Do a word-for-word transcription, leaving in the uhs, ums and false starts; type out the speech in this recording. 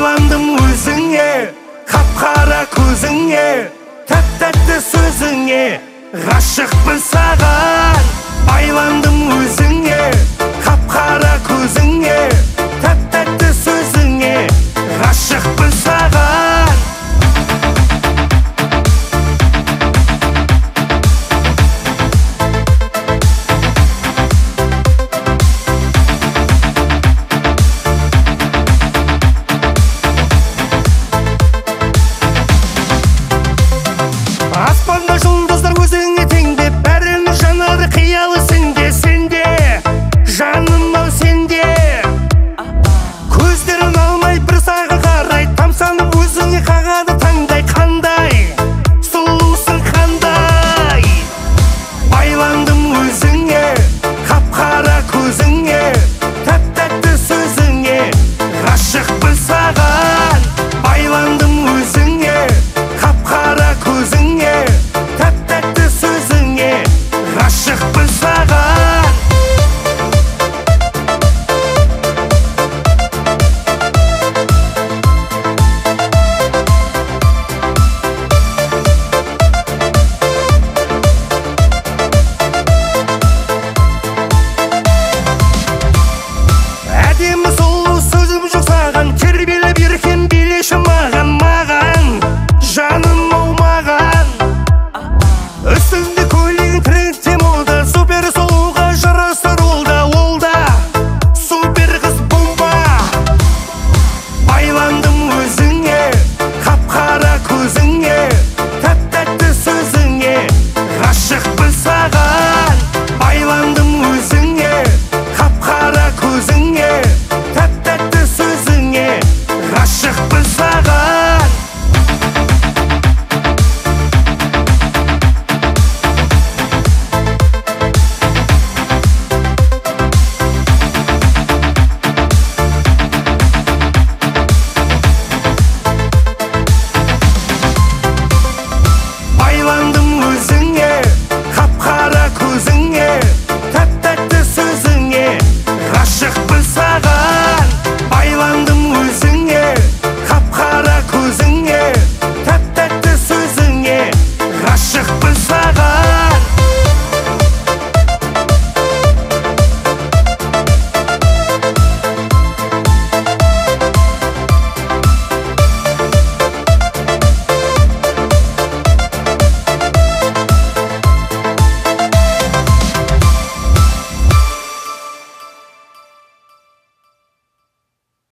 Байландым өзіңе, қап-қара көзіңе, тәп-тәтті сөзіңе, ғашықпын саған. Байландым өзіңе, қап-қара көзіңе, тәп-тәтті сөзіңе, ғашықпын саған. Аспанда жұлдыздар өзіңе теңдеп, бәрінің жанады қиялы сенде, сенде жаным ау сенде. Көздерін алмай бір саған қарай, тамсанып өзіңе қағады таңдай. Қандай сұлусың, қандай. Байландым өзіңе, қап-қара көзіңе, тәп-тәтті сөзіңе, ғашықпын саған. Байландым өзіңе, қап-қара көзіңе, тәп-тәтті сөзіңе, ғашықпын саған. Әдемі сұлу сөзім жоқ саған, тербеліп еркем билеші маған, маған жаным ау маған. Үстінде көйлегің трендте молда, супер сұлуға жарасар ол да, ол да супер қыз бомба. Байландым өзіңе, қап-қара көзіңе, тәп-тәтті сөзіңе, ғашықпын саған. Байландым өзіңе, қап-қара көзіңе, тәп-тәтті сөзіңе, ғашықпын саған. Байландым өзіңе, қап-қара көзіңе, тәп-тәтті сөзіңе, ғашықпын саған. Байландым өзіңе, қап-қара көзіңе, тәп-тәтті сөзіңе, ғашықпын саған.